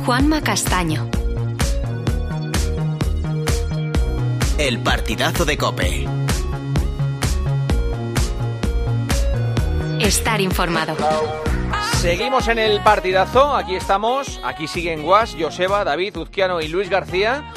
Juanma Castaño. El partidazo de COPE. Estar informado. Seguimos en el partidazo, aquí estamos, aquí siguen Guas, Joseba, David, Uzquiano y Luis García.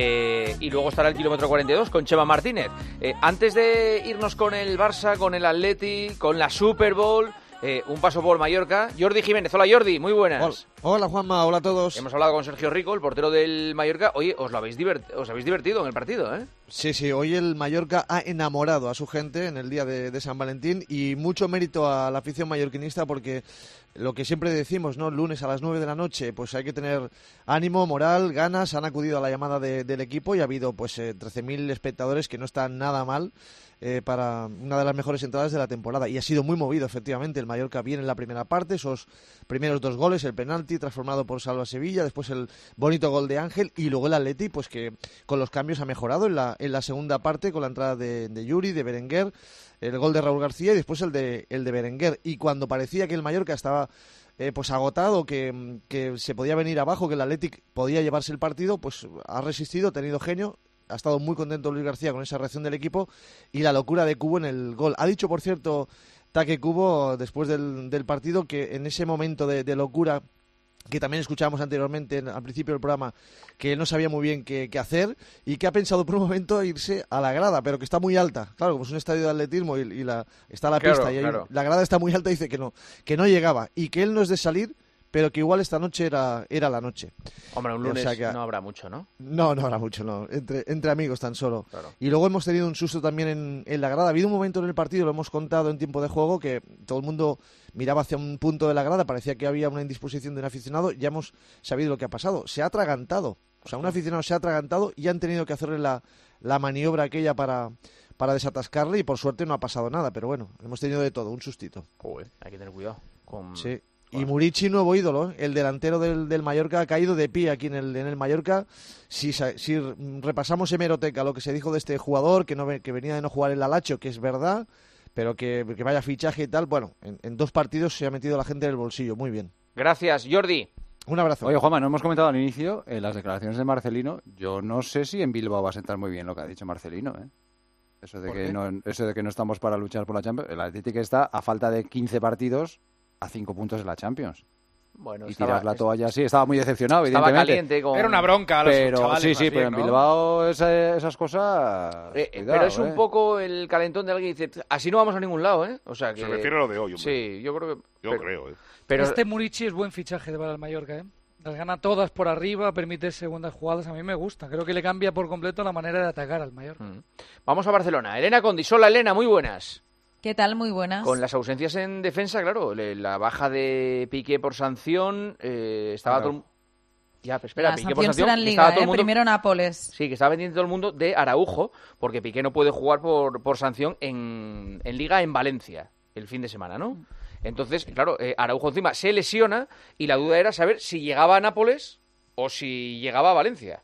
Y luego estará el kilómetro 42 con Chema Martínez. Antes de irnos con el Barça, con el Atleti, con la Super Bowl, un paso por Mallorca. Jordi Jiménez, hola Jordi, muy buenas. Hola Juanma, hola a todos. Hemos hablado con Sergio Rico, el portero del Mallorca. Oye, os habéis divertido en el partido, ¿eh? Sí, hoy el Mallorca ha enamorado a su gente en el día de San Valentín y mucho mérito a la afición mallorquinista porque lo que siempre decimos, ¿no? Lunes a las 9 de la noche, pues hay que tener ánimo, moral, ganas. Han acudido a la llamada del equipo y ha habido pues 13.000 espectadores, que no está nada mal para una de las mejores entradas de la temporada. Y ha sido muy movido, efectivamente. El Mallorca viene en la primera parte, esos primeros 2 goles, el penalti transformado por Salva Sevilla, después el bonito gol de Ángel y luego el Atleti, pues que con los cambios ha mejorado en la segunda parte con la entrada de Yuri, de Berenguer, el gol de Raúl García y después el de Berenguer. Y cuando parecía que el Mallorca estaba pues agotado, que se podía venir abajo, que el Athletic podía llevarse el partido, pues ha resistido, ha tenido genio. Ha estado muy contento Luis García con esa reacción del equipo y la locura de Cubo en el gol. Ha dicho, por cierto, Taque Cubo, después del partido, que en ese momento de locura, que también escuchábamos anteriormente al principio del programa, que él no sabía muy bien qué hacer y que ha pensado por un momento irse a la grada, pero que está muy alta. Claro, como es un estadio de atletismo y está la pista y claro. la grada está muy alta, dice que no llegaba y que él no es de salir, pero que igual esta noche era la noche. Hombre, un lunes, o sea que, no habrá mucho, ¿no? No habrá mucho, no. Entre amigos tan solo. Claro. Y luego hemos tenido un susto también en la grada. Ha habido un momento en el partido, lo hemos contado en tiempo de juego, que todo el mundo miraba hacia un punto de la grada, parecía que había una indisposición de un aficionado. Ya hemos sabido lo que ha pasado. Se ha atragantado. O sea, un aficionado se ha atragantado y han tenido que hacerle la maniobra aquella para desatascarle y por suerte no ha pasado nada. Pero bueno, hemos tenido de todo, un sustito. Joder, hay que tener cuidado con... Sí. Y Murici, nuevo ídolo, el delantero del Mallorca, ha caído de pie aquí en el Mallorca. Si repasamos hemeroteca, lo que se dijo de este jugador, que venía de no jugar el Alacho, que es verdad, pero que vaya fichaje y tal, bueno, en 2 partidos se ha metido la gente en el bolsillo, muy bien. Gracias, Jordi. Un abrazo. Oye, Juanma, no hemos comentado al inicio las declaraciones de Marcelino. Yo no sé si en Bilbao va a sentar muy bien lo que ha dicho Marcelino, ¿eh? Eso de que no estamos para luchar por la Champions. El Atlético está a falta de 15 partidos a 5 puntos de la Champions. Bueno, y tirar la toalla así, estaba muy decepcionado, estaba evidentemente. Caliente Era una bronca a los chavales, sí, pero bien, ¿no? en Bilbao esas cosas... cuidado, pero es un poco el calentón de alguien que dice, así no vamos a ningún lado, ¿eh? O sea que... Se refiere a lo de hoy, hombre. Sí, yo creo que... creo. Pero este Murici es buen fichaje para el Mallorca, ¿eh? Las gana todas por arriba, permite segundas jugadas, a mí me gusta. Creo que le cambia por completo la manera de atacar al Mallorca. Vamos a Barcelona. Elena Condisola. Elena, muy buenas. ¿Qué tal? Muy buenas. Con las ausencias en defensa, claro, la baja de Piqué por sanción, estaba todo... Ya, pero espera, la Piqué sanción por sanción, será en Liga, todo el mundo... primero Nápoles. Sí, que estaba pendiente todo el mundo de Araujo, porque Piqué no puede jugar por sanción en Liga en Valencia el fin de semana, ¿no? Entonces, claro, Araujo encima se lesiona y la duda era saber si llegaba a Nápoles o si llegaba a Valencia.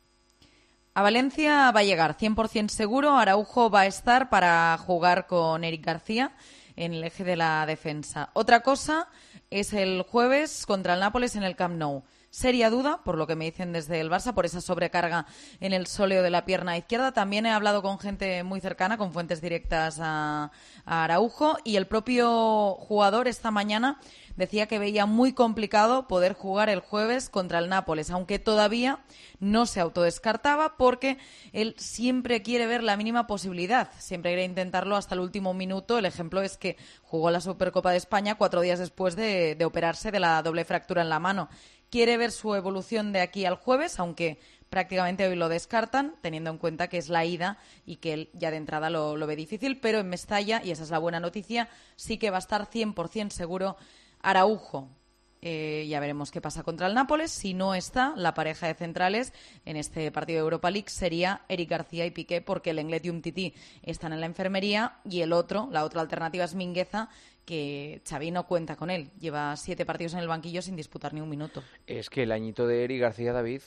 A Valencia va a llegar 100% seguro. Araujo va a estar para jugar con Eric García en el eje de la defensa. Otra cosa es el jueves contra el Nápoles en el Camp Nou. Seria duda, por lo que me dicen desde el Barça, por esa sobrecarga en el sóleo de la pierna izquierda. También he hablado con gente muy cercana, con fuentes directas a Araujo, y el propio jugador esta mañana decía que veía muy complicado poder jugar el jueves contra el Nápoles, aunque todavía no se autodescartaba porque él siempre quiere ver la mínima posibilidad, siempre quiere intentarlo hasta el último minuto. El ejemplo es que jugó la Supercopa de España 4 días después de operarse de la doble fractura en la mano. Quiere ver su evolución de aquí al jueves, aunque prácticamente hoy lo descartan, teniendo en cuenta que es la ida y que él ya de entrada lo ve difícil, pero en Mestalla, y esa es la buena noticia, sí que va a estar 100% seguro Araujo. Ya veremos qué pasa contra el Nápoles. Si no está, la pareja de centrales en este partido de Europa League sería Eric García y Piqué, porque el Lenglet y Umtiti están en la enfermería y la otra alternativa es Mingueza, que Xavi no cuenta con él. Lleva 7 partidos en el banquillo sin disputar ni un minuto. Es que el añito de Eric García, David,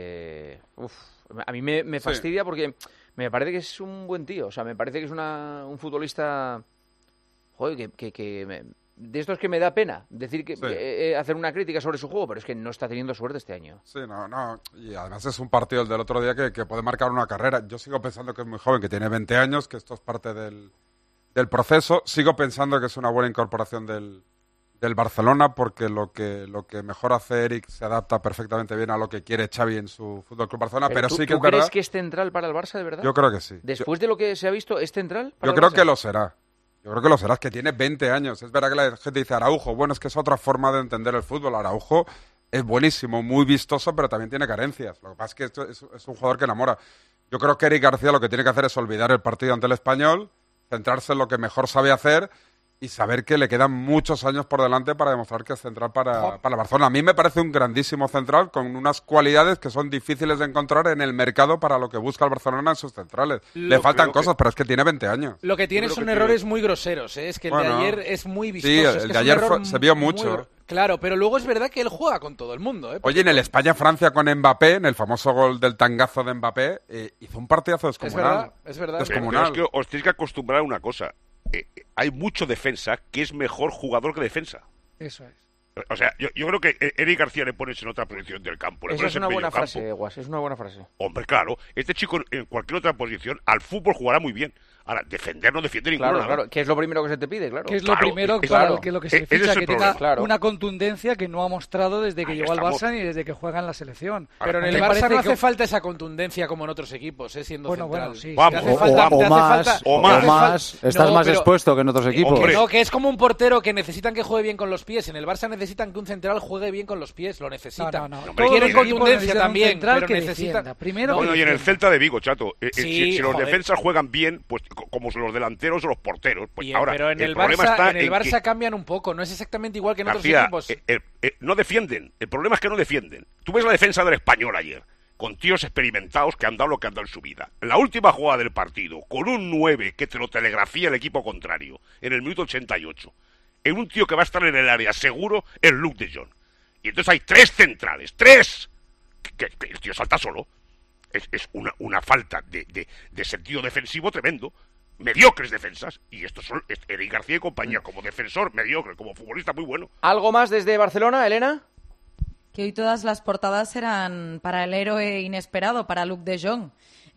a mí me fastidia porque me parece que es un buen tío. O sea, me parece que es un futbolista, joder, que de estos que me da pena decir que hacer una crítica sobre su juego, pero es que no está teniendo suerte este año. Sí, no. Y además es un partido el del otro día que puede marcar una carrera. Yo sigo pensando que es muy joven, que tiene 20 años, que esto es parte del proceso. Sigo pensando que es una buena incorporación del Barcelona, porque lo que mejor hace Eric se adapta perfectamente bien a lo que quiere Xavi en su Fútbol Club Barcelona, pero sí que es verdad. ¿Tú crees que es central para el Barça, de verdad? Yo creo que sí. Después de lo que se ha visto, ¿es central para Yo creo que lo será. Yo creo que lo será, es que tiene 20 años. Es verdad que la gente dice Araujo. Bueno, es que es otra forma de entender el fútbol. Araujo es buenísimo, muy vistoso, pero también tiene carencias. Lo que pasa es que esto es un jugador que enamora. Yo creo que Eric García lo que tiene que hacer es olvidar el partido ante el Español, centrarse en lo que mejor sabe hacer y saber que le quedan muchos años por delante para demostrar que es central para Barcelona. A mí me parece un grandísimo central con unas cualidades que son difíciles de encontrar en el mercado para lo que busca el Barcelona en sus centrales. Le faltan cosas, pero es que tiene 20 años. Lo que tiene son errores muy groseros, ¿eh? Es que el de ayer es muy vistoso. Sí, es el que de ayer se vio mucho. Claro, pero luego es verdad que él juega con todo el mundo, ¿eh? Oye, en el España-Francia con Mbappé, en el famoso gol del tangazo de Mbappé, hizo un partidazo descomunal. Es verdad. Descomunal. Pero es que os tenéis que acostumbrar a una cosa. Hay mucho defensa que es mejor jugador que defensa. Eso es. O sea, yo creo que Eric García le pones en otra posición del campo. Esa es una buena frase, Guas, es una buena frase. Hombre, claro, este chico en cualquier otra posición al fútbol jugará muy bien. Ahora, defender no defiende ninguno. Claro, que es lo primero que se te pide, claro. Que es lo primero, que es lo que se le ficha, que tenga una contundencia que no ha mostrado desde que llegó al Barça ni desde que juega en la selección. Pero en el Barça no hace falta esa contundencia como en otros equipos, siendo central. Bueno, sí. O más. Estás más expuesto que en otros equipos. No, que es como un portero que necesitan que juegue bien con los pies. En el Barça necesitan que un central juegue bien con los pies, lo necesitan. Quieren contundencia también, pero necesitan. Bueno, y en el Celta de Vigo, chato, si los defensas juegan bien, pues como los delanteros o los porteros, pues bien, ahora pero en el problema Barça, está en el Barça cambian un poco, no es exactamente igual que en García, otros equipos. No defienden, el problema es que no defienden. Tú ves la defensa del Español ayer, con tíos experimentados que han dado lo que han dado en su vida. La última jugada del partido, con un 9 que te lo telegrafía el equipo contrario, en el minuto 88, en un tío que va a estar en el área seguro, es Luke de Jong. Y entonces hay 3 centrales, 3, que el tío salta solo. Es una falta de sentido defensivo tremendo. Mediocres defensas, y estos son Eric García y compañía, como defensor mediocre, como futbolista muy bueno. ¿Algo más desde Barcelona, Elena? Que hoy todas las portadas eran para el héroe inesperado, para Luke de Jong.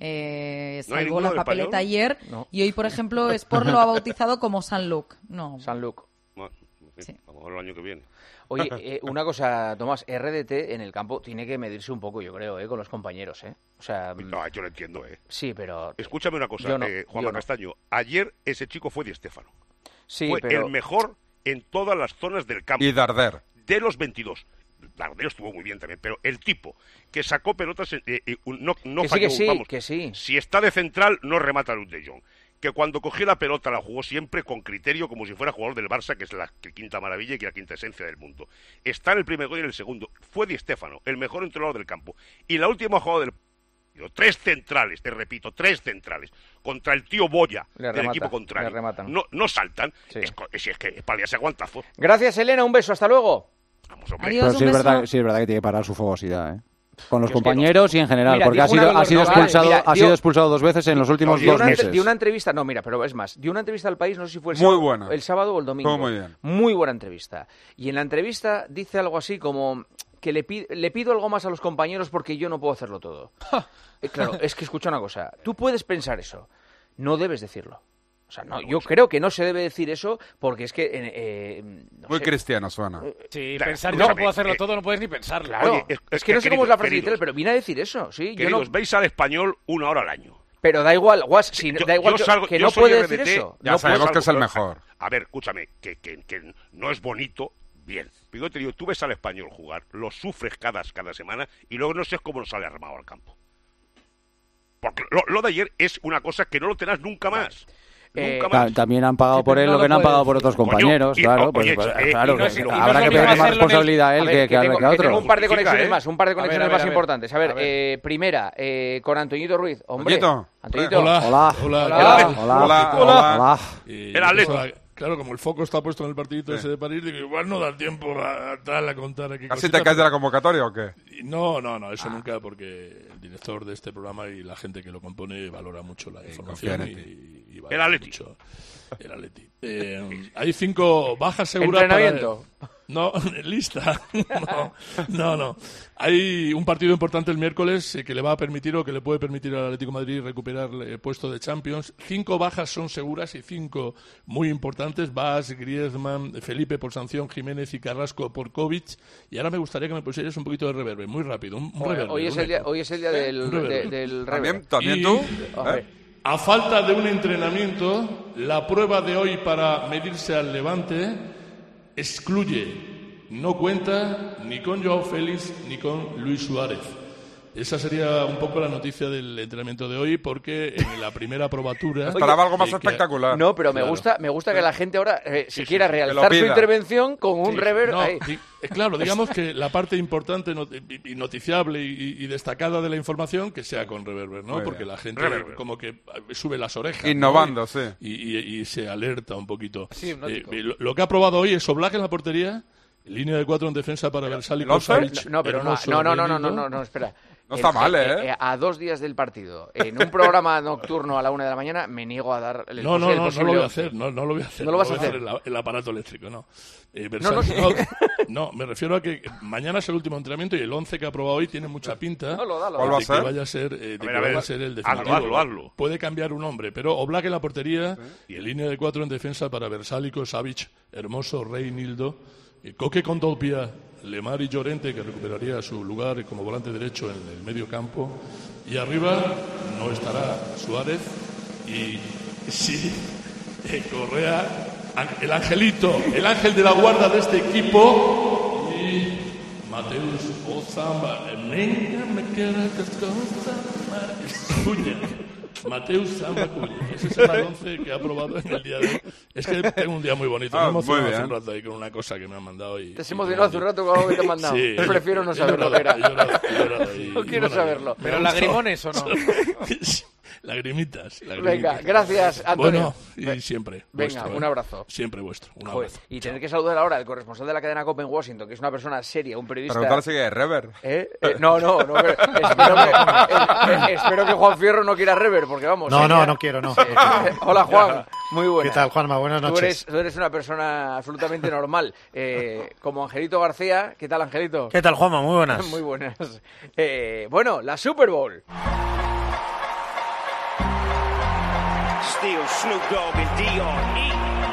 Salvó la papeleta ayer y hoy, por ejemplo, Sport lo ha bautizado como San Luke. No. San Luke. Bueno, sí. Vamos a ver el año que viene. Oye, una cosa, Tomás, RDT en el campo tiene que medirse un poco, yo creo, con los compañeros, O sea, no, yo lo entiendo, Sí, pero... Escúchame una cosa, Juanma Castaño. Ayer ese chico fue Di Stéfano. Sí, fue pero... el mejor en todas las zonas del campo. Y Darder. De los 22. Darder estuvo muy bien también, pero el tipo que sacó pelotas no falló, que sí. Si está de central, no remata a Luke de Jong. Que cuando cogió la pelota la jugó siempre con criterio, como si fuera jugador del Barça, que es la quinta maravilla y que es la quinta esencia del mundo. Está en el primer gol y en el segundo. Fue Di Stéfano, el mejor entrenador del campo. Y la última jugada del partido, 3 centrales, te repito, 3 centrales, contra el tío Boya del equipo contrario. No saltan, sí. Es que es para liarse aguantazos. Gracias, Elena, un beso, hasta luego. Vamos, hombre. Adiós, pero sí es verdad que tiene que parar su fogosidad, Con los compañeros y en general, mira, porque ha sido expulsado 2 veces en los últimos 2 meses. Dio una entrevista, pero es más, dio una entrevista al País, no sé si fue el sábado o el domingo. Muy bien. Muy buena entrevista. Y en la entrevista dice algo así como que le pido algo más a los compañeros porque yo no puedo hacerlo todo. Claro, es que escucha una cosa, tú puedes pensar eso, no debes decirlo. O sea, no, yo creo que no se debe decir eso porque es que... muy cristiano suena. Sí, pensar yo no puedo hacerlo todo, no puedes ni pensarlo. Claro, oye, es que no sé cómo es la frase literal, pero viene a decir eso, ¿sí? Queridos, veis al Español 1 hora al año. Pero da igual, Guas, da igual que no puede decir eso. Ya sabemos que es el mejor. A ver, escúchame, que no es bonito, bien. Pero yo te digo, tú ves al Español jugar, lo sufres cada semana y luego no sé cómo lo sale armado al campo. Porque lo de ayer es una cosa que no lo tendrás nunca más. También han pagado por él lo que no han pagado por otros compañeros, claro. Habrá que pedir más responsabilidad a él que a otro. Tengo un par de conexiones más, importantes. A ver, primera, con Antoñito Ruiz. Hombre, Antoñito. Hola. Era Atlético. Claro, como el foco está puesto en el partidito ese de París, digo, igual no da tiempo a contar aquí. ¿Casi te caes de la convocatoria o qué? No, eso nunca, porque el director de este programa y la gente que lo compone valora mucho la información y Atleti. El Atleti. Mucho. El Atleti. Hay 5 bajas seguras. ¿Entrenamiento? No, lista. No. Hay un partido importante el miércoles que le va a permitir o que le puede permitir al Atlético de Madrid recuperar el puesto de Champions. 5 bajas son seguras y 5 muy importantes. Bas, Griezmann, Felipe por sanción, Jiménez y Carrasco por COVID. Y ahora me gustaría que me pusieras un poquito de reverb, muy rápido. Hoy es el día del reverb. ¿También tú? A falta de un entrenamiento, la prueba de hoy para medirse al Levante excluye, no cuenta ni con Joao Félix ni con Luis Suárez. Esa sería un poco la noticia del entrenamiento de hoy, porque en la primera probatura... Esperaba algo más espectacular. No, pero me gusta que la gente ahora si quiera realzar su intervención con un reverb. Claro, digamos que la parte importante y noticiable y destacada de la información, que sea con reverber, ¿no? Porque la gente como que sube las orejas. Innovando, ¿no? sí. Y se alerta un poquito. Sí, lo que ha probado hoy es Oblak en la portería, línea de 4 en defensa para Versálico, Savic. No, espera. No está mal, ¿eh? A 2 días del partido, en un programa nocturno a la 1 de la mañana, me niego a dar el No lo voy a hacer, no lo voy a hacer. ¿No lo vas a hacer? El aparato eléctrico, no. No, me refiero a que mañana es el último entrenamiento y el 11 que ha probado hoy tiene mucha pinta ¿Cuál va a ser? que vaya a ser, vaya a ser el definitivo. Hazlo. Puede cambiar un hombre, pero Oblak en la portería y en línea de 4 en defensa para Versálico, Savic, Hermoso, Reinildo, Coque con Dolpia, Lemar y Llorente, que recuperaría su lugar como volante derecho en el medio campo. Y arriba no estará Suárez. Y sí, Correa, el angelito, el ángel de la guarda de este equipo. Y Mateus Ozamba. Mateus Zamba Cuña. Ese es el 11 que ha aprobado en el día de hoy. Es que tengo un día muy bonito. Me he emocionado hace un rato ahí con una cosa que me han mandado. ¿Te has emocionado hace un rato con algo que te han mandado? Sí, prefiero no saber lo que era. No quiero saberlo. ¿Pero lagrimones o no? Lagrimitas. Venga, gracias, Antonio. Bueno, y siempre. Venga, vuestro, un abrazo. Siempre vuestro. Un abrazo. Y tener que saludar ahora al corresponsal de la cadena COPE en Washington, que es una persona seria, un periodista. Preguntarle si es rever. No, espero que Juan Fierro no quiera rever, porque vamos. No quiero, no. Hola, Juan. Muy buenas. ¿Qué tal, Juanma? Buenas noches. Tú eres una persona absolutamente normal. Como Angelito García. ¿Qué tal, Angelito? ¿Qué tal, Juanma? Muy buenas. Muy buenas. Bueno, la Super Bowl. Steele, Snoop Dogg and D.R.E.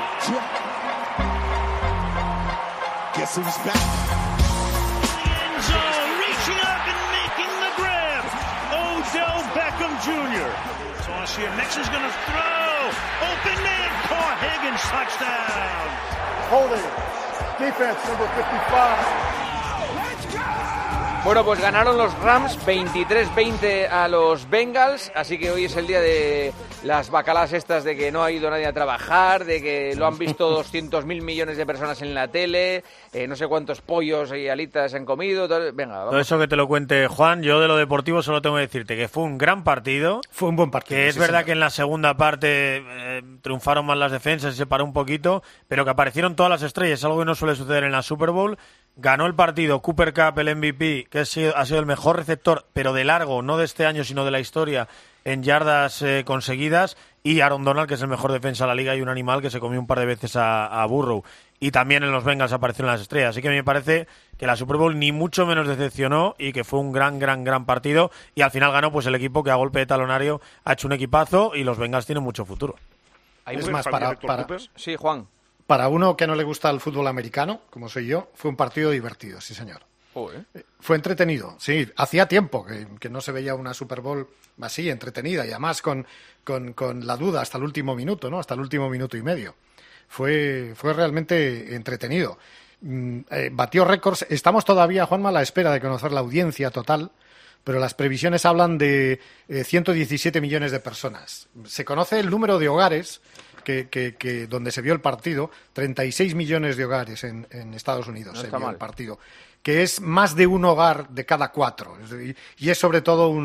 Guess who's back? End zone, reaching up and making the grab. Odell Beckham Jr. Toss here, Nixon's going to throw. Open man, caught Higgins, touchdown. Holding, defense number 55. Bueno, pues ganaron los Rams 23-20 a los Bengals, así que hoy es el día de las bacalas estas de que no ha ido nadie a trabajar, de que lo han visto 200.000 millones de personas en la tele, no sé cuántos pollos y alitas han comido. Venga, vamos. Todo eso que te lo cuente Juan. Yo de lo deportivo solo tengo que decirte que fue un gran partido. Fue un buen partido. Que es verdad que en la segunda parte triunfaron más las defensas y se paró un poquito, pero que aparecieron todas las estrellas, algo que no suele suceder en la Super Bowl. Ganó el partido Cooper Kupp, el MVP, que ha sido el mejor receptor, pero de largo, no de este año, sino de la historia, en yardas conseguidas. Y Aaron Donald, que es el mejor defensa de la liga y un animal que se comió un par de veces a Burrow. Y también en los Bengals aparecieron las estrellas. Así que me parece que la Super Bowl ni mucho menos decepcionó y que fue un gran partido. Y al final ganó pues el equipo que a golpe de talonario ha hecho un equipazo y los Bengals tienen mucho futuro. Es más, Sí, Juan. Para uno que no le gusta el fútbol americano, como soy yo, fue un partido divertido, sí señor. Fue entretenido, sí. Hacía tiempo que no se veía una Super Bowl así, entretenida, y además con la duda hasta el último minuto, ¿no? Hasta el último minuto y medio. Fue realmente entretenido. Batió récords. Estamos todavía, Juanma, a la espera de conocer la audiencia total, pero las previsiones hablan de 117 millones de personas. Se conoce el número de hogares que donde se vio el partido, 36 millones de hogares en Estados Unidos se vio el partido, que es más de un hogar de cada 4. Y es sobre todo un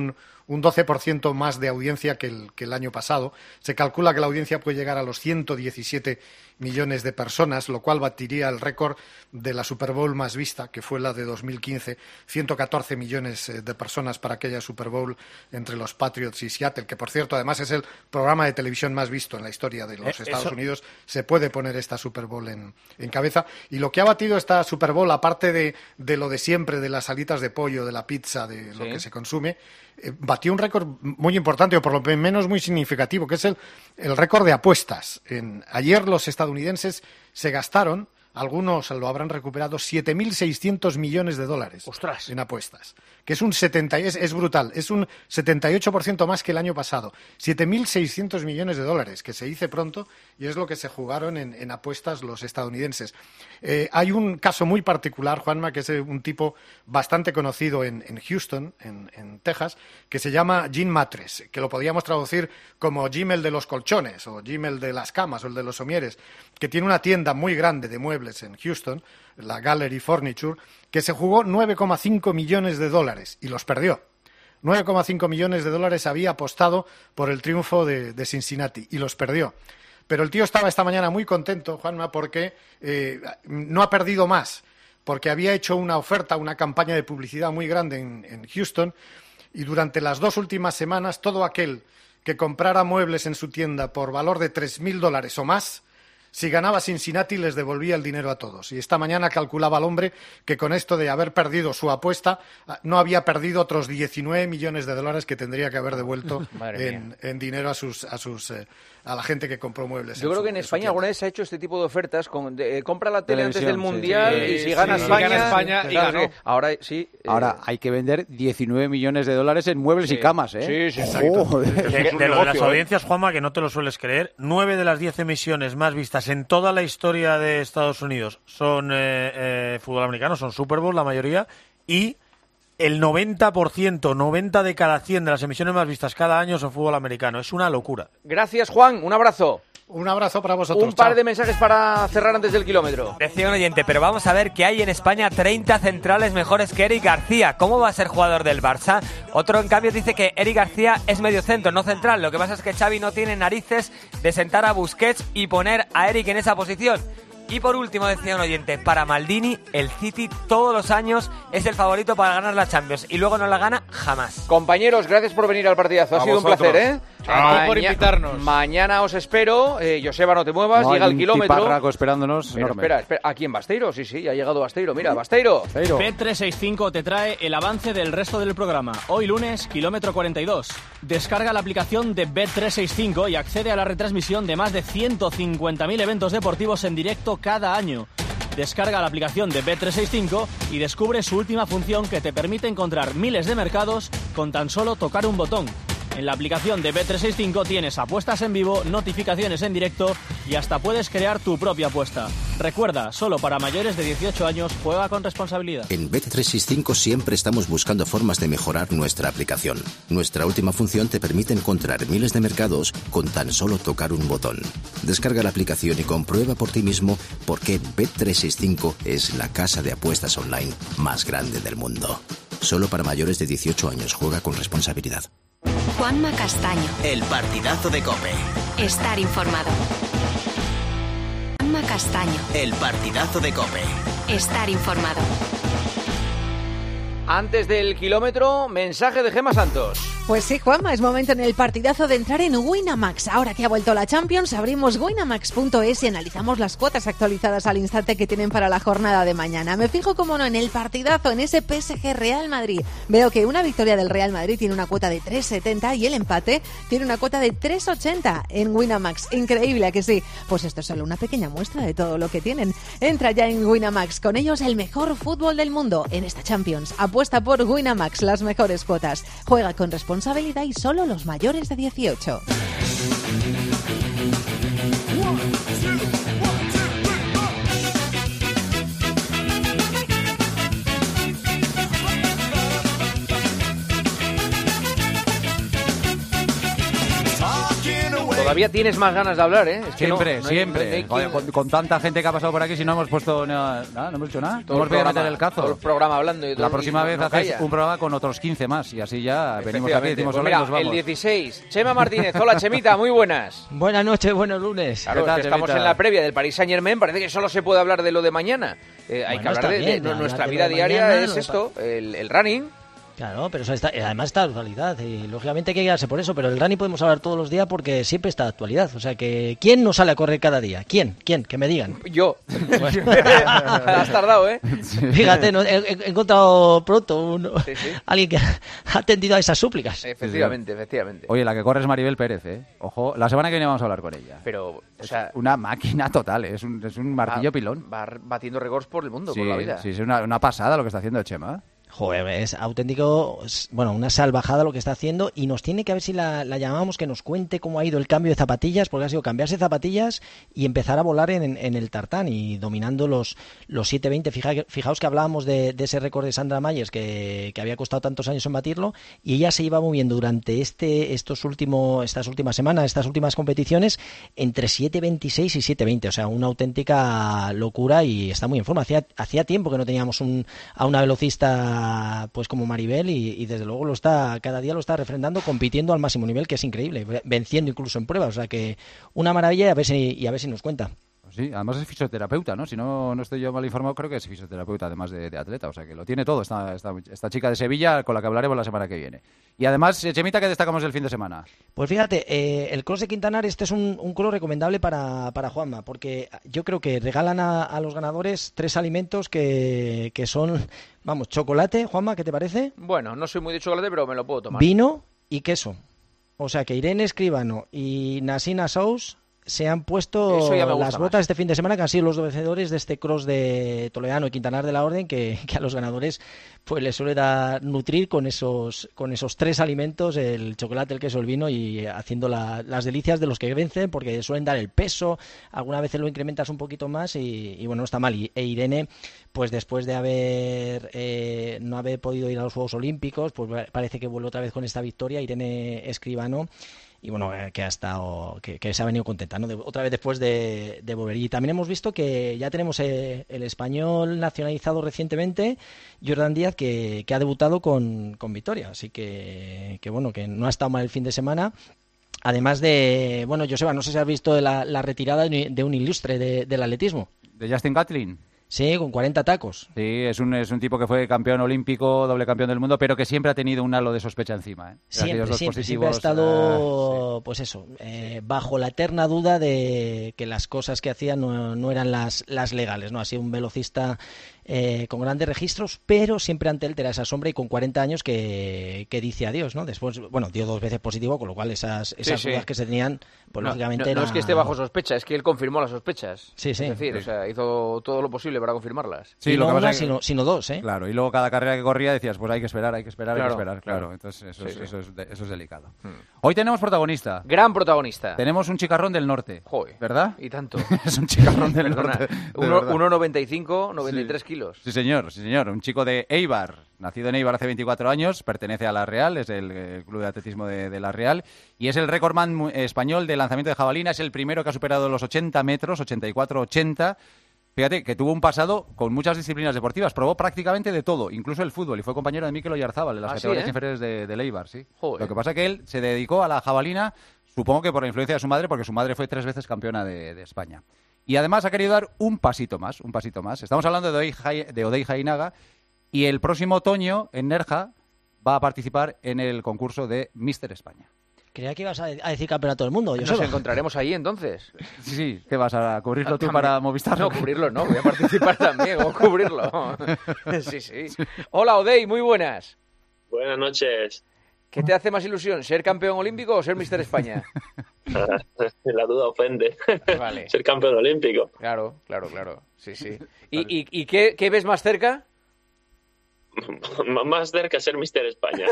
un 12% más de audiencia que el año pasado. Se calcula que la audiencia puede llegar a los 117 millones de personas, lo cual batiría el récord de la Super Bowl más vista, que fue la de 2015, 114 millones de personas para aquella Super Bowl entre los Patriots y Seattle, que por cierto además es el programa de televisión más visto en la historia de los Estados Unidos. Se puede poner esta Super Bowl en cabeza. Y lo que ha batido esta Super Bowl, aparte de lo de siempre, de las alitas de pollo, de la pizza, de lo que se consume, batió un récord muy importante, o por lo menos muy significativo, que es el récord de apuestas. Ayer los estadounidenses se gastaron, algunos lo habrán recuperado, 7.600 millones de dólares. ¡Ostras! En apuestas, que es es brutal, es un 78% más que el año pasado. 7.600 millones de dólares, que se dice pronto, y es lo que se jugaron en apuestas los estadounidenses. Hay un caso muy particular, Juanma, que es un tipo bastante conocido en Houston, en Texas, que se llama Jim Mattress, que lo podríamos traducir como Jim el de los colchones, o Jim el de las camas, o el de los somieres, que tiene una tienda muy grande de muebles en Houston, la Gallery Furniture, que se jugó 9,5 millones de dólares y los perdió. 9,5 millones de dólares había apostado por el triunfo de Cincinnati y los perdió. Pero el tío estaba esta mañana muy contento, Juanma, porque no ha perdido más, porque había hecho una oferta, una campaña de publicidad muy grande en Houston, y durante las 2 últimas semanas todo aquel que comprara muebles en su tienda por valor de $3.000 o más, si ganaba Cincinnati les devolvía el dinero a todos. Y esta mañana calculaba el hombre que con esto de haber perdido su apuesta no había perdido otros 19 millones de dólares que tendría que haber devuelto en dinero a la gente que compró muebles. Yo creo que en España alguna vez se ha hecho este tipo de ofertas. Compra la tele antes del Mundial y si gana España y ganó. Ahora sí. Ahora hay que vender 19 millones de dólares en muebles y camas, ¿eh? Sí, exacto. De lo de las audiencias, Juanma, que no te lo sueles creer, 9 de las 10 emisiones más vistas en toda la historia de Estados Unidos son fútbol americano, son Super Bowl la mayoría, y el 90%, 90 de cada 100 de las emisiones más vistas cada año son fútbol americano. Es una locura. Gracias, Juan. Un abrazo. Un abrazo para vosotros. Un par de mensajes para cerrar antes del kilómetro. Decía un oyente, pero vamos a ver que hay en España 30 centrales mejores que Eric García. ¿Cómo va a ser jugador del Barça? Otro, en cambio, dice que Eric García es medio centro, no central. Lo que pasa es que Xavi no tiene narices de sentar a Busquets y poner a Eric en esa posición. Y por último, decía un oyente, para Maldini, el City todos los años es el favorito para ganar la Champions y luego no la gana jamás. Compañeros, gracias por venir al partidazo. Ha sido un placer, ¿eh? Chao. Por invitarnos. Mañana os espero. Joseba, no te muevas. Llega el kilómetro. Un tiparraco esperándonos. Pero espera. Aquí en Basteiro. Sí, ha llegado Basteiro. Mira, Basteiro. Bet365 te trae el avance del resto del programa. Hoy lunes, kilómetro 42. Descarga la aplicación de Bet365 y accede a la retransmisión de más de 150.000 eventos deportivos en directo cada año. Descarga la aplicación de Bet365 y descubre su última función que te permite encontrar miles de mercados con tan solo tocar un botón. En la aplicación de Bet365 tienes apuestas en vivo, notificaciones en directo y hasta puedes crear tu propia apuesta. Recuerda, solo para mayores de 18 años, juega con responsabilidad. En Bet365 siempre estamos buscando formas de mejorar nuestra aplicación. Nuestra última función te permite encontrar miles de mercados con tan solo tocar un botón. Descarga la aplicación y comprueba por ti mismo por qué Bet365 es la casa de apuestas online más grande del mundo. Solo para mayores de 18 años, juega con responsabilidad. Juanma Castaño. El partidazo de COPE. Estar informado. Juanma Castaño. El partidazo de COPE. Estar informado. Antes del kilómetro, mensaje de Gemma Santos. Pues sí, Juanma, es momento en el partidazo de entrar en Winamax. Ahora que ha vuelto la Champions, abrimos winamax.es y analizamos las cuotas actualizadas al instante que tienen para la jornada de mañana. Me fijo, como no, en el partidazo, en ese PSG Real Madrid. Veo que una victoria del Real Madrid tiene una cuota de 3,70 y el empate tiene una cuota de 3,80 en Winamax. Increíble, ¿a que sí? Pues esto es solo una pequeña muestra de todo lo que tienen. Entra ya en Winamax, con ellos el mejor fútbol del mundo en esta Champions. Apuesta por Winamax, las mejores cuotas. Juega con responsabilidad y solo los mayores de 18. todavía tienes más ganas de hablar, ¿eh? Es que Siempre, no hay siempre. Joder, con tanta gente que ha pasado por aquí, si no hemos puesto nada, no hemos hecho nada. Todo No hemos podido programa, meter el cazo. todo el programa hablando. Y todo, La próxima vez no hacéis calla. un programa con otros 15 más y así ya venimos aquí, decimos Pues hola y mira, nos vamos. el 16, Chema Martínez. Hola, Chemita, muy buenas. Buenas noches, buenos lunes. Claro, tal, es que estamos Chemita? en la previa del Paris Saint-Germain, parece que solo se puede hablar de lo de mañana. Hay que hablar está de bien, nuestra hablar de vida lo de diaria, mañana, es lo de esto, el running. Claro, pero eso además está de actualidad y lógicamente hay que guiarse por eso, pero el running podemos hablar todos los días porque siempre está de actualidad. O sea, que ¿quién no sale a correr cada día? ¿Quién? Que me digan. Yo. Has tardado, ¿eh? Fíjate, no, he encontrado pronto alguien que ha atendido a esas súplicas. Efectivamente. Oye, la que corre es Maribel Pérez, ¿eh? Ojo, la semana que viene vamos a hablar con ella. Pero, o sea, una máquina total, es un martillo pilón. Va batiendo récords por el mundo, Sí, por la vida. sí, es una pasada lo que está haciendo Chema. Joder, es auténtico, bueno, una salvajada lo que está haciendo y nos tiene que, a ver si la llamamos, que nos cuente cómo ha ido el cambio de zapatillas, porque ha sido cambiarse zapatillas y empezar a volar en el tartán y dominando los 7.20. Fijaos que hablábamos de ese récord de Sandra Myers que había costado tantos años en batirlo y ella se iba moviendo durante estas últimas semanas, estas últimas competiciones, entre 7.26 y 7.20, o sea, una auténtica locura y está muy en forma. Hacía tiempo que no teníamos a una velocista pues como Maribel y desde luego cada día lo está refrendando, compitiendo al máximo nivel, que es increíble, venciendo incluso en pruebas, o sea que una maravilla y a ver si nos cuenta. Sí, además es fisioterapeuta, ¿no? Si no estoy yo mal informado, creo que es fisioterapeuta, además de atleta. O sea, que lo tiene todo esta chica de Sevilla, con la que hablaremos la semana que viene. Y además, Chemita, ¿qué destacamos el fin de semana? Pues fíjate, el cross de Quintanar, este es un cross recomendable para Juanma, porque yo creo que regalan a los ganadores 3 alimentos que son, vamos, chocolate, Juanma, ¿qué te parece? Bueno, no soy muy de chocolate, pero me lo puedo tomar. Vino y queso. O sea, que Irene Escribano y Nasina Sous se han puesto las botas este fin de semana, que han sido los vencedores de este cross de Toledano y Quintanar de la Orden, que a los ganadores pues les suele nutrir con esos 3 alimentos, el chocolate, el queso, el vino, y haciendo las delicias de los que vencen, porque suelen dar el peso, algunas veces lo incrementas un poquito más y bueno, no está mal. E Irene, pues después de no haber podido ir a los Juegos Olímpicos, pues parece que vuelve otra vez con esta victoria, Irene Escribano. Y bueno, que se ha venido contenta, ¿no? Otra vez después de volver. Y también hemos visto que ya tenemos el español nacionalizado recientemente, Jordan Díaz, que ha debutado con victoria. Así que bueno, que no ha estado mal el fin de semana. Además de, bueno, Joseba, no sé si has visto la retirada de un ilustre del atletismo. ¿De Justin Gatlin? Sí, con 40 tacos. Sí, es un tipo que fue campeón olímpico, doble campeón del mundo, pero que siempre ha tenido un halo de sospecha encima. Siempre ha estado, pues eso, bajo la eterna duda de que las cosas que hacía no eran las legales, ¿no? Ha sido un velocista con grandes registros, pero siempre ante él te da esa sombra y con 40 años que dice adiós, ¿no? Después, bueno, dio 2 veces positivo, con lo cual esas dudas que se tenían, pues lógicamente no es que esté bajo sospecha, es que él confirmó las sospechas. Sí. Es decir, o sea, hizo todo lo posible para confirmarlas. Sí, no una, sino 2, ¿eh? Claro, y luego cada carrera que corría decías, pues hay que esperar, claro. Entonces eso es delicado. Hoy tenemos protagonista. Gran protagonista. Tenemos un chicarrón del norte. Joder. ¿Verdad? Y tanto. Es un chicarrón del norte. 1,95, 93 kilos. Sí, señor. Un chico de Eibar, nacido en Eibar hace 24 años, pertenece a La Real, es el club de atletismo de La Real, y es el récordman español de lanzamiento de jabalina, es el primero que ha superado los 80 metros, 84-80. Fíjate que tuvo un pasado con muchas disciplinas deportivas, probó prácticamente de todo, incluso el fútbol, y fue compañero de Mikel Oyarzábal en las categorías inferiores de Eibar, sí. Joder. Lo que pasa es que él se dedicó a la jabalina, supongo que por la influencia de su madre, porque su madre fue 3 veces campeona de España. Y además ha querido dar un pasito más. Estamos hablando de Odey Jainaga, y el próximo otoño en Nerja va a participar en el concurso de Míster España. Creía que ibas a decir campeonato del mundo. Nos encontraremos ahí entonces. Sí, ¿qué vas a cubrirlo tú para Movistar? No, cubrirlo no, voy a participar también, ¿cómo cubrirlo? Sí. Hola, Odey, muy buenas. Buenas noches. ¿Qué te hace más ilusión, ser campeón olímpico o ser Míster España? La duda ofende. Vale. Ser campeón olímpico. Claro. Sí. ¿Y qué ves más cerca? Más cerca ser Míster España.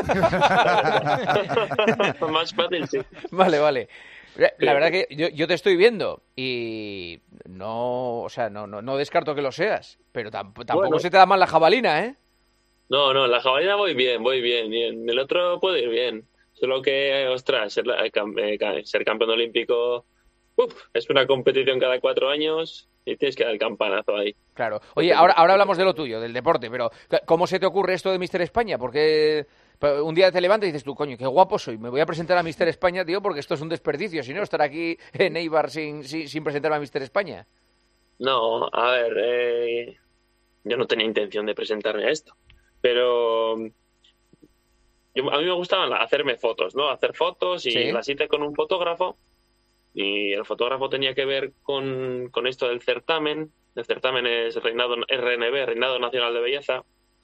Más fácil, sí. Vale. La verdad que yo te estoy viendo y no descarto que lo seas, pero tampoco se te da mal la jabalina, ¿eh? No, la jabalina voy bien. Y en el otro puedo ir bien. Solo que, ostras, ser campeón olímpico es una competición cada 4 años y tienes que dar el campanazo ahí. Claro. Oye, ahora hablamos de lo tuyo, del deporte, pero ¿cómo se te ocurre esto de Mister España? Porque un día te levantas y dices tú, coño, qué guapo soy, me voy a presentar a Mister España, tío, porque esto es un desperdicio, si no, estar aquí en Eibar sin presentarme a Mister España. No, a ver, yo no tenía intención de presentarme a esto, pero a mí me gustaban hacerme fotos, ¿no? Hacer fotos y Sí. las hice con un fotógrafo y el fotógrafo tenía que ver con esto del certamen. El certamen es RNB, Reinado Nacional de Belleza.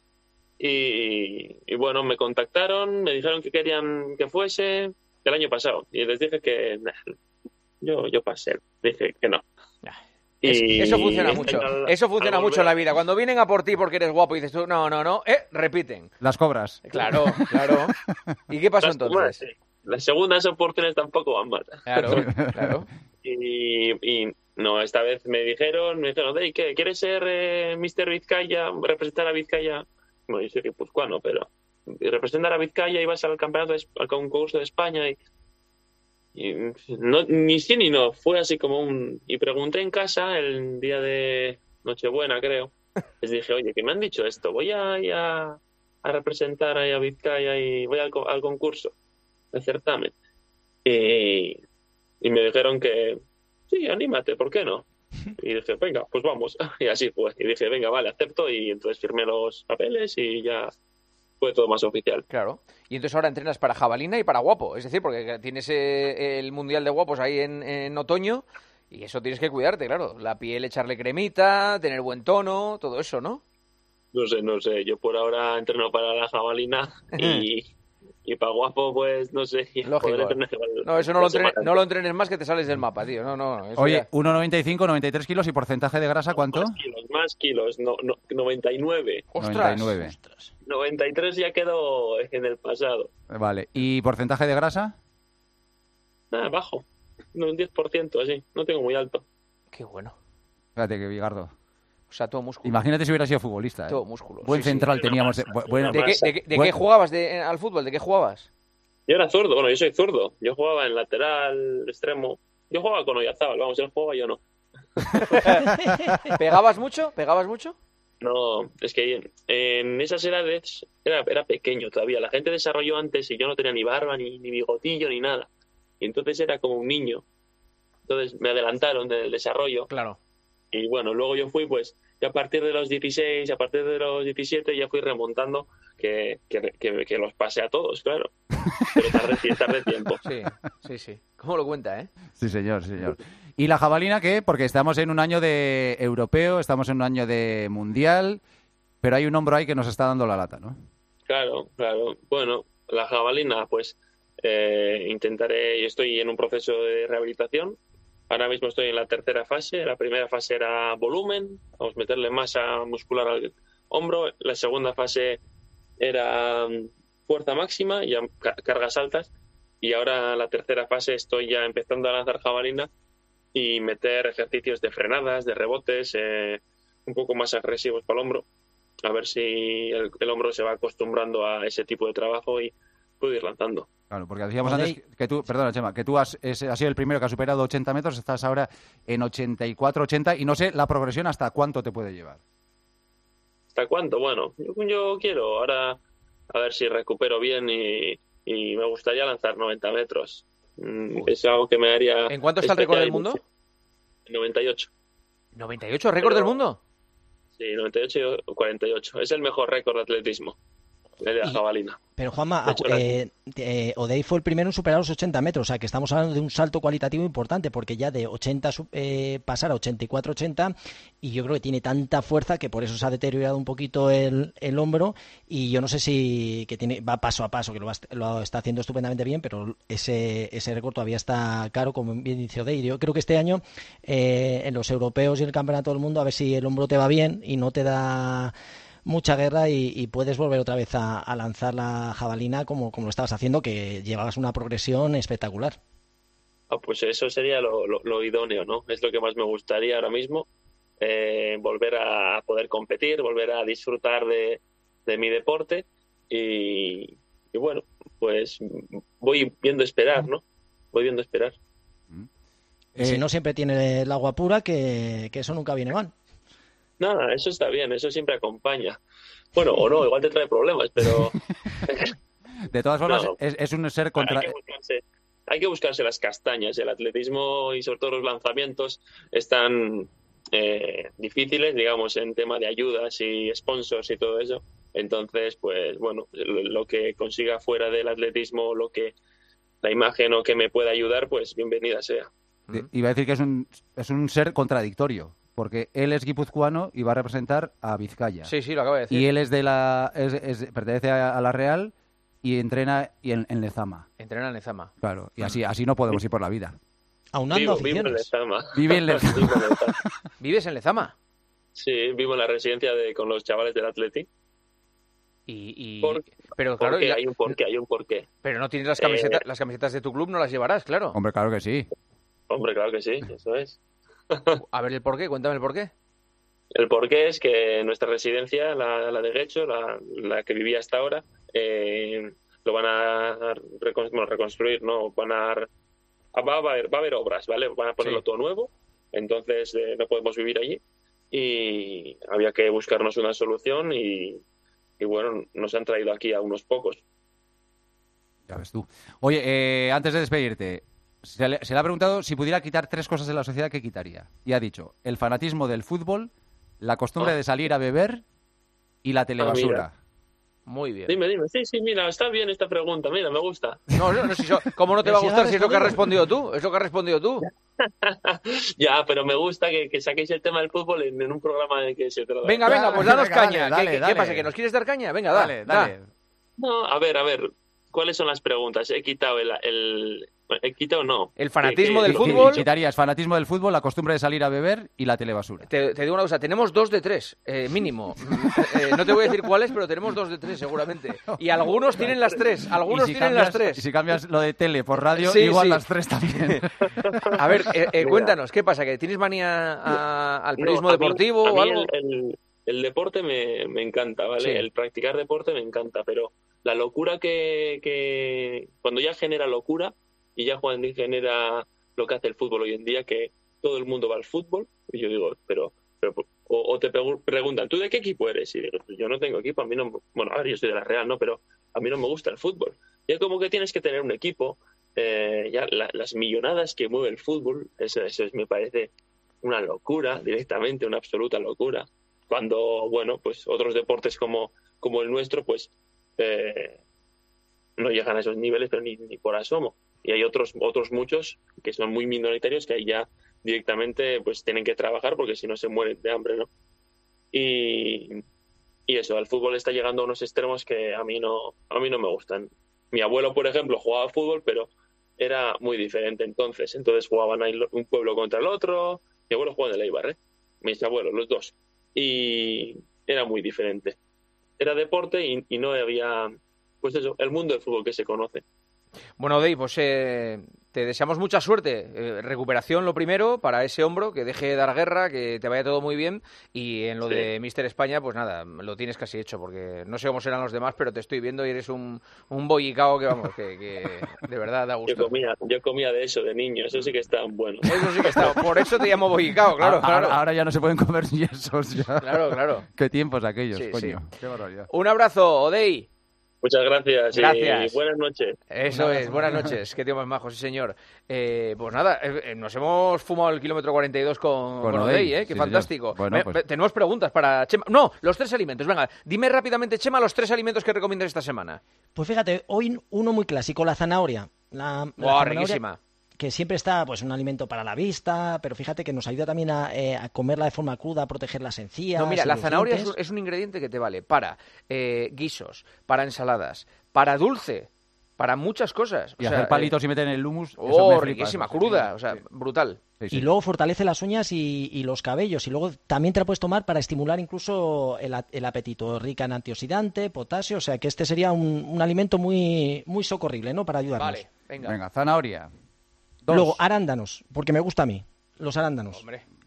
Y bueno, me contactaron, me dijeron que querían que fuese el año pasado y les dije que yo pasé, dije que no. Eso funciona mucho. Eso funciona mucho en la vida. Cuando vienen a por ti porque eres guapo y dices tú, no, repiten. Las cobras. Claro. ¿Y qué pasó entonces? Sí. Las segundas oportunidades tampoco van mal. Claro. Y no, esta vez me dijeron, hey, ¿qué? ¿Quieres ser Mr. Vizcaya, representar a Vizcaya? Bueno, yo soy guipuzcoano, pero representar a Vizcaya y vas al campeonato, al concurso de España y no, ni sí ni no, fue así como y pregunté en casa el día de Nochebuena, creo. Les dije, oye, que me han dicho esto, voy a representar a Vizcaya y voy al concurso, al certamen. Y me dijeron que sí, anímate, ¿por qué no? Y dije, venga, pues vamos. Y así fue. Y dije, venga, vale, acepto. Y entonces firmé los papeles y ya fue todo más oficial. Claro. Y entonces ahora entrenas para jabalina y para guapo. Es decir, porque tienes el Mundial de Guapos ahí en otoño y eso tienes que cuidarte, claro. La piel, echarle cremita, tener buen tono, todo eso, ¿no? No sé. Yo por ahora entreno para la jabalina y para guapo, pues, no sé. Lógico. No, eso no lo entrenes más que te sales del mapa, tío. No. Oye, 1,95, 93 kilos y porcentaje de grasa, ¿cuánto? Más kilos, 99. ¡Ostras! 99. 93 ya quedó en el pasado. Vale. ¿Y porcentaje de grasa? Nada, bajo. Un 10%, así. No tengo muy alto. Qué bueno. Fíjate que Bigardo. O sea, todo músculo. Imagínate si hubiera sido futbolista. Todo músculo. Buen central teníamos. ¿De qué jugabas al fútbol? ¿De qué jugabas? Yo era zurdo. Bueno, yo soy zurdo. Yo jugaba en lateral, extremo. Yo jugaba con Oyarzábal. Vamos, él jugaba, yo no. ¿Pegabas mucho? No, es que en esas edades era pequeño todavía. La gente desarrolló antes y yo no tenía ni barba, ni bigotillo, ni nada. Y entonces era como un niño. Entonces me adelantaron del desarrollo. Claro. Y bueno, luego yo fui, pues, ya a partir de los 16, a partir de los 17, ya fui remontando que los pasé a todos, claro. Pero tardé tiempo. Sí. ¿Cómo lo cuenta, eh? Sí, señor. ¿Y la jabalina qué? Porque estamos en un año de europeo, estamos en un año de mundial, pero hay un hombro ahí que nos está dando la lata, ¿no? Claro. Bueno, la jabalina, pues, intentaré, yo estoy en un proceso de rehabilitación. Ahora mismo estoy en la tercera fase. La primera fase era volumen, vamos a meterle masa muscular al hombro. La segunda fase era fuerza máxima, ya cargas altas. Y ahora la tercera fase estoy ya empezando a lanzar jabalina y meter ejercicios de frenadas, de rebotes, un poco más agresivos para el hombro. A ver si el hombro se va acostumbrando a ese tipo de trabajo y puedo ir lanzando. Claro, porque decíamos antes que tú, perdona Chema, que tú has sido el primero que ha superado 80 metros, estás ahora en 84, 80 y no sé la progresión hasta cuánto te puede llevar. ¿Hasta cuánto? Bueno, yo quiero ahora a ver si recupero bien y me gustaría lanzar 90 metros. Es algo que me haría... ¿En cuánto está el récord del mundo? 98. ¿98 récord del mundo? Sí, 98 y 48. Es el mejor récord de atletismo. De la jabalina. Pero Juanma, O'Day fue el primero en superar los 80 metros, o sea que estamos hablando de un salto cualitativo importante, porque ya de 80 pasar a 84-80, y yo creo que tiene tanta fuerza que por eso se ha deteriorado un poquito el hombro, y yo no sé si va paso a paso, que lo está haciendo estupendamente bien, pero ese récord todavía está caro, como bien dice O'Day. Yo creo que este año en los europeos y el campeonato del mundo, a ver si el hombro te va bien y no te da mucha guerra y puedes volver otra vez a lanzar la jabalina como lo estabas haciendo, que llevabas una progresión espectacular. Pues eso sería lo idóneo, ¿no? Es lo que más me gustaría ahora mismo, volver a poder competir, volver a disfrutar de mi deporte y bueno, pues voy viendo esperar, ¿no? Voy viendo esperar. Si no siempre tiene el agua pura, que eso nunca viene mal. Nada, eso está bien, eso siempre acompaña. Bueno, o no, igual te trae problemas, pero... De todas formas, es un ser contra... Hay que buscarse las castañas. El atletismo y sobre todo los lanzamientos están difíciles, digamos, en tema de ayudas y sponsors y todo eso. Entonces, pues bueno, lo que consiga fuera del atletismo, la imagen o que me pueda ayudar, pues bienvenida sea. Iba a decir que es un ser contradictorio, porque él es guipuzcoano y va a representar a Vizcaya. Sí, lo acabo de decir. Y él es pertenece a la Real y entrena en Lezama. Entrena en Lezama. Claro, y así no podemos ir por la vida. Aunando aficiones. Vivo en Lezama. Vive en Lezama. ¿Vives en Lezama? Sí, vivo en la residencia con los chavales del Atleti. Pero claro, hay un porqué. Pero no tienes las camisetas de tu club, no las llevarás, claro. Hombre, claro que sí. Hombre, claro que sí, eso es. A ver el porqué, cuéntame el porqué. El porqué es que nuestra residencia, la de Guecho, la que vivía hasta ahora, lo van a reconstruir, ¿no? Va a haber obras, ¿vale? Van a ponerlo todo nuevo, entonces no podemos vivir allí y había que buscarnos una solución y bueno, nos han traído aquí a unos pocos. Ya ves tú. Oye, antes de despedirte, se le ha preguntado si pudiera quitar 3 cosas de la sociedad, ¿qué quitaría? Y ha dicho, el fanatismo del fútbol, la costumbre de salir a beber y la telebasura. Muy bien. Dime. Sí, mira, está bien esta pregunta, mira, me gusta. No, ¿cómo no te va a gustar si es lo que has respondido tú? Es lo que has respondido tú. Ya, pero me gusta que saquéis el tema del fútbol en un programa de que se trata. Venga, pues danos caña. Dale. ¿Qué pasa, que nos quieres dar caña? Venga, dale. No, a ver, ¿cuáles son las preguntas? He quitado ¿he quitado no? El fanatismo del fútbol. Quitarías fanatismo del fútbol, la costumbre de salir a beber y la telebasura. Te digo una cosa, tenemos 2 de 3, mínimo. No te voy a decir cuáles, pero tenemos 2 de 3 seguramente. Y algunos tienen las 3, Y si cambias lo de tele por radio, igual las 3 también. A ver, cuéntanos, ¿qué pasa? ¿Que tienes manía al periodismo deportivo o algo? El deporte me encanta, ¿vale? Sí. El practicar deporte me encanta, pero la locura que cuando ya genera locura y ya genera lo que hace el fútbol hoy en día, que todo el mundo va al fútbol, y yo digo, pero o te preguntan, ¿tú de qué equipo eres? Y digo, pues yo no tengo equipo, a mí no, bueno, a ver, yo soy de la Real, ¿no? Pero a mí no me gusta el fútbol. Y es como que tienes que tener un equipo, ya las millonadas que mueve el fútbol, eso me parece una locura, directamente, una absoluta locura. Cuando, bueno, pues otros deportes como el nuestro, pues no llegan a esos niveles, pero ni por asomo. Y hay otros muchos que son muy minoritarios que ahí ya directamente pues tienen que trabajar porque si no se mueren de hambre, ¿no? Y eso, el fútbol está llegando a unos extremos que a mí no me gustan. Mi abuelo, por ejemplo, jugaba fútbol, pero era muy diferente entonces jugaban ahí un pueblo contra el otro. Mi abuelo jugaba en el Eibar, mis abuelos, los dos. Y era muy diferente. Era deporte y no había, pues eso, el mundo del fútbol que se conoce. Bueno, Dave, pues te deseamos mucha suerte. Recuperación lo primero para ese hombro, que deje de dar guerra, que te vaya todo muy bien. Y en lo de Mister España, pues nada, lo tienes casi hecho, porque no sé cómo serán los demás, pero te estoy viendo y eres un bollicao que, vamos, que de verdad da gusto. Yo comía de eso de niño, eso sí que está bueno. Eso sí que está, por eso te llamo bollicao, claro. Ahora ya no se pueden comer yesos ya. Claro. Qué tiempos aquellos, coño. Sí. Qué barbaridad. Un abrazo, Odey. Muchas gracias. Y buenas noches. Eso es, buenas noches. Qué tío más majo, sí señor. Pues nada, nos hemos fumado el kilómetro 42 con Odey, qué sí, fantástico. Bueno, pues... Tenemos preguntas para Chema. No, los 3 alimentos. Venga, dime rápidamente, Chema, los 3 alimentos que recomiendas esta semana. Pues fíjate, hoy uno muy clásico, la zanahoria. La riquísima. Que siempre está, pues, un alimento para la vista, pero fíjate que nos ayuda también a comerla de forma cruda, a proteger las encías. No, mira, la zanahoria es un ingrediente que te vale para guisos, para ensaladas, para dulce, para muchas cosas. Y hacer palitos y meter en el hummus. Riquísima, cruda, brutal. Sí. Y luego fortalece las uñas y los cabellos. Y luego también te la puedes tomar para estimular incluso el apetito. Rica en antioxidante, potasio. O sea que este sería un alimento muy, muy socorrible, ¿no? Para ayudarnos. Vale, venga, zanahoria. 2. Luego, arándanos, porque me gusta a mí, los arándanos. Hombre,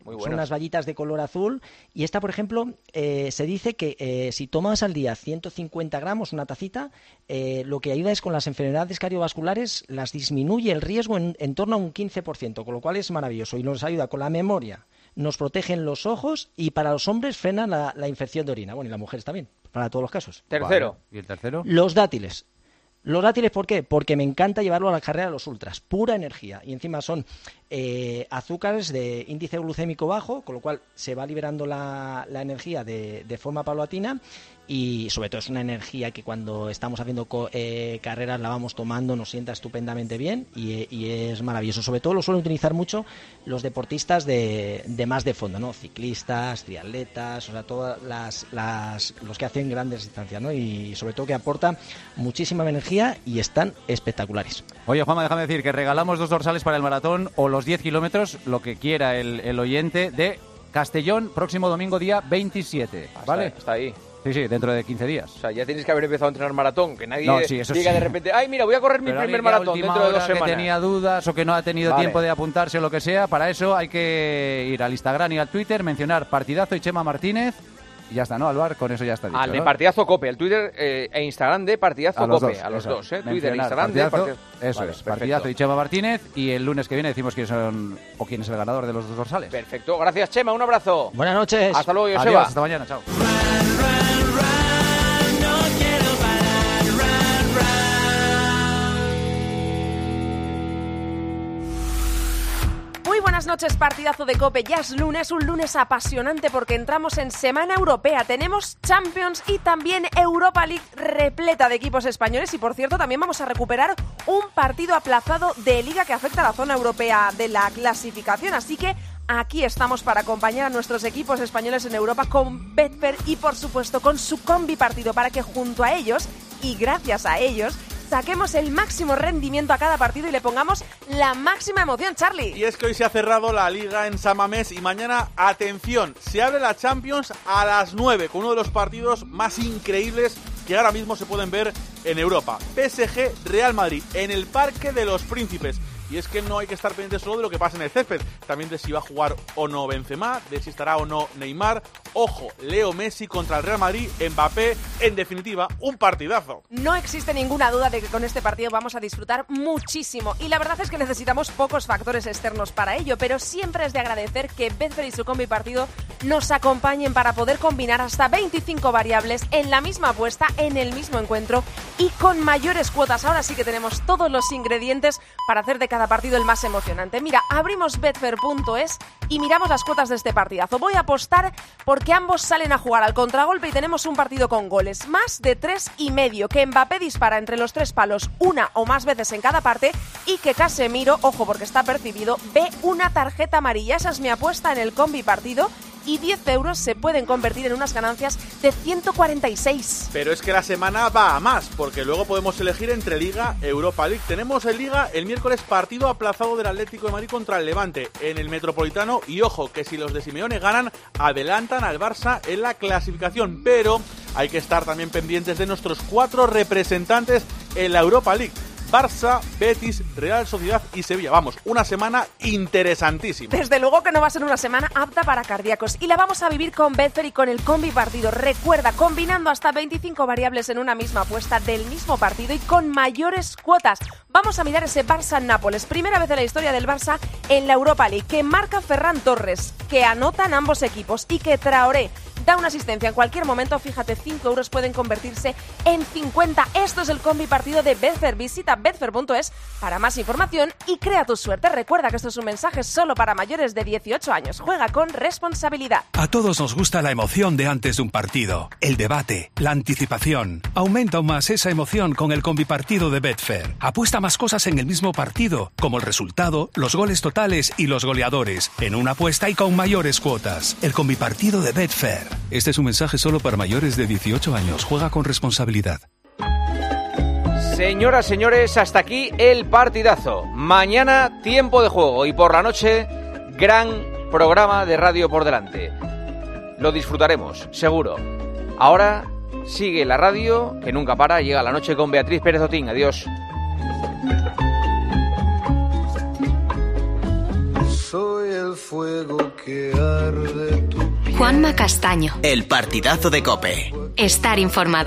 Son unas vallitas de color azul. Y esta, por ejemplo, se dice que si tomas al día 150 gramos, una tacita, lo que ayuda es con las enfermedades cardiovasculares, las disminuye el riesgo en torno a un 15%, con lo cual es maravilloso y nos ayuda con la memoria, nos protegen los ojos y para los hombres frenan la infección de orina. Bueno, y las mujeres también, para todos los casos. Tercero. Vale. ¿Y el tercero? Los dátiles. Los dátiles, ¿por qué? Porque me encanta llevarlo a la carrera de los ultras. Pura energía. Y encima son azúcares de índice glucémico bajo, con lo cual se va liberando la energía de forma paulatina. Y sobre todo es una energía que cuando estamos haciendo carreras la vamos tomando, nos sienta estupendamente bien y es maravilloso. Sobre todo lo suelen utilizar mucho los deportistas de más de fondo, ¿no? Ciclistas, triatletas, o sea, todas los que hacen grandes distancias, ¿no? Y sobre todo que aportan muchísima energía y están espectaculares. Oye, Juanma, déjame decir que regalamos 2 dorsales para el maratón o los 10 kilómetros, lo que quiera el oyente de Castellón, próximo domingo día 27, ¿vale? Está ahí. Sí, dentro de 15 días. O sea, ya tienes que haber empezado a entrenar maratón, que nadie diga de repente, ay, mira, voy a correr mi primer maratón dentro de 2 semanas. Que tenía dudas o que no ha tenido tiempo de apuntarse o lo que sea, para eso hay que ir al Instagram y al Twitter, mencionar Partidazo y Chema Martínez. Y ya está, ¿no, Álvaro? Con eso ya está dicho, Al de ¿no? Partidazo Cope, el Twitter e Instagram de Partidazo Cope. A los dos, Twitter e Instagram de Partidazo. Partidazo. Eso Vale, es, Partidazo y Chema Martínez. Y el lunes que viene decimos quién es el ganador de los 2 dorsales. Perfecto, gracias, Chema, un abrazo. Buenas noches. Hasta luego, Joseba. Adiós, hasta mañana, chao. Muy buenas noches, Partidazo de COPE. Ya es lunes, un lunes apasionante porque entramos en Semana Europea. Tenemos Champions y también Europa League repleta de equipos españoles. Y, por cierto, también vamos a recuperar un partido aplazado de Liga que afecta a la zona europea de la clasificación. Así que aquí estamos para acompañar a nuestros equipos españoles en Europa con Betfair y, por supuesto, con su combi partido para que junto a ellos y gracias a ellos saquemos el máximo rendimiento a cada partido y le pongamos la máxima emoción, Charlie. Y es que hoy se ha cerrado la Liga en San Mamés y mañana, atención, se abre la Champions a las 9 con uno de los partidos más increíbles que ahora mismo se pueden ver en Europa. PSG Real Madrid en el Parque de los Príncipes. Y es que no hay que estar pendiente solo de lo que pasa en el césped, también de si va a jugar o no Benzema, de si estará o no Neymar. Ojo, Leo Messi contra el Real Madrid, Mbappé, en definitiva, un partidazo. No existe ninguna duda de que con este partido vamos a disfrutar muchísimo y la verdad es que necesitamos pocos factores externos para ello, pero siempre es de agradecer que Betfair y su combi partido nos acompañen para poder combinar hasta 25 variables en la misma apuesta, en el mismo encuentro y con mayores cuotas. Ahora sí que tenemos todos los ingredientes para hacer de cada partido el más emocionante. Mira, abrimos betfair.es y miramos las cuotas de este partidazo. Voy a apostar porque ambos salen a jugar al contragolpe y tenemos un partido con goles. Más de 3,5, que Mbappé dispara entre los 3 palos una o más veces en cada parte y que Casemiro, ojo porque está percibido, ve una tarjeta amarilla. Esa es mi apuesta en el combi partido. Y 10 euros se pueden convertir en unas ganancias de 146. Pero es que la semana va a más, porque luego podemos elegir entre Liga, Europa League. Tenemos en Liga el miércoles partido aplazado del Atlético de Madrid contra el Levante en el Metropolitano. Y ojo, que si los de Simeone ganan, adelantan al Barça en la clasificación. Pero hay que estar también pendientes de nuestros 4 representantes en la Europa League. Barça, Betis, Real Sociedad y Sevilla. Vamos, una semana interesantísima. Desde luego que no va a ser una semana apta para cardíacos y la vamos a vivir con Betfair y con el combi partido. Recuerda, combinando hasta 25 variables en una misma apuesta del mismo partido y con mayores cuotas. Vamos a mirar ese Barça-Nápoles. Primera vez en la historia del Barça en la Europa League, que marca Ferran Torres, que anotan ambos equipos y que Traoré da una asistencia en cualquier momento. Fíjate, 5 euros pueden convertirse en 50. Esto es el combi partido de Betfair. Visita betfair.es para más información y crea tu suerte. Recuerda que esto es un mensaje solo para mayores de 18 años. Juega con responsabilidad. A todos nos gusta la emoción de antes de un partido, el debate, la anticipación. Aumenta aún más esa emoción con el combi partido de Betfair. Apuesta más cosas en el mismo partido, como el resultado, los goles totales y los goleadores, en una apuesta y con mayores cuotas. El combi partido de Betfair. Este es un mensaje solo para mayores de 18 años. Juega con responsabilidad. Señoras, señores, hasta aquí el partidazo. Mañana tiempo de juego y por la noche gran programa de radio por delante. Lo disfrutaremos, seguro. Ahora sigue la radio, que nunca para. Llega la noche con Beatriz Pérez Otín. Adiós. Soy el fuego que arde tu piel. Juanma Castaño. El partidazo de COPE. Estar informado.